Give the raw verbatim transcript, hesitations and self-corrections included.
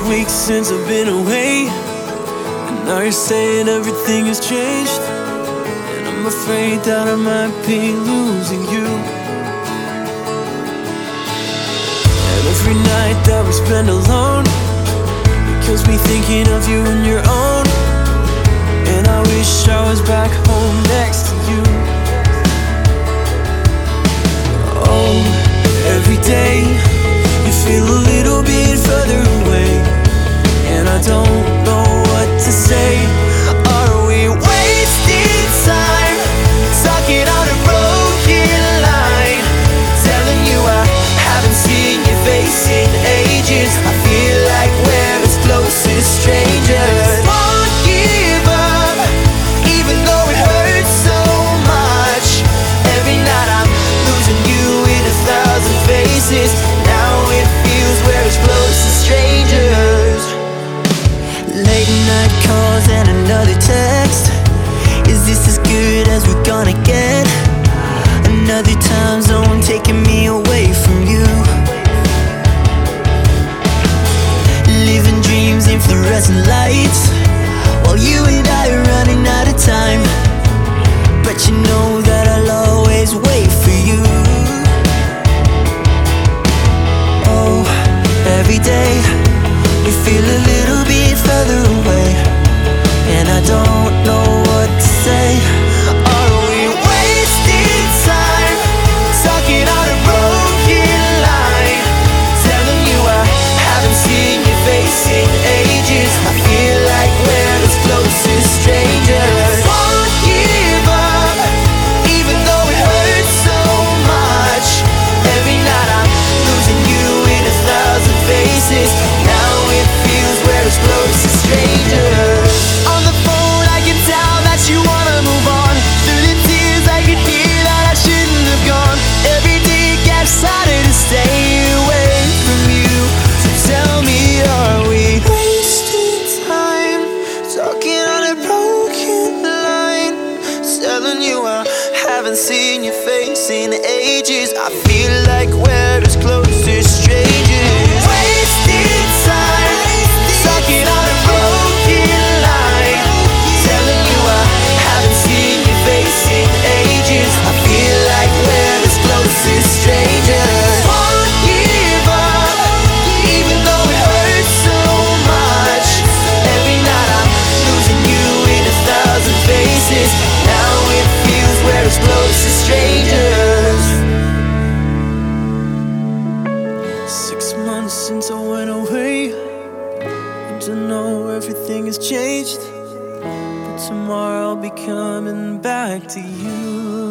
weeks since I've been away, and now you're saying everything has changed, and I'm afraid that I might be losing you. And every night that we spend alone, it kills me thinking of you and your own. And I wish I was back home next to you. Oh, every day you feel a little bit further away, and I don't know what to say. Are we wasting time, talking on a broken line, telling you I haven't seen your face in ages? I feel like we're as close as strangers. Won't give up, even though it hurts so much. Every night I'm losing you in a thousand faces. Now it feels we're as close as strangers. Late night calls and another text. Is this as good as we're gonna get? Another time zone taking me away from you. Living dreams in fluorescent lights, while you and I are running out of time. But you know that I'll always wait for you. Oh, every day you feel a little bit further away, and I don't know what to say. Are we wasting time, talking on a broken line, telling you I haven't seen your face in ages? I feel like we're as close as strangers. Won't give up, even though it hurts so much. Every night I'm losing you in a thousand faces. Now it feels we're as close as strangers. On the phone I can tell that you wanna move on. Through the tears I could hear that I shouldn't have gone. Every day it gets harder to stay away from you. So tell me, are we wasting time, talking on a broken line, telling you I haven't seen your face in ages? I feel like we're as close as strangers. Wasting time, talking on a broken line, telling you I haven't seen your face in ages. I feel like we're as close as strangers. Won't give up, even though it hurts so much. Every night I'm losing you in a thousand faces. Now it feels we're as close as strangers. Six months since I went away, and to know everything has changed, but tomorrow I'll be coming back to you.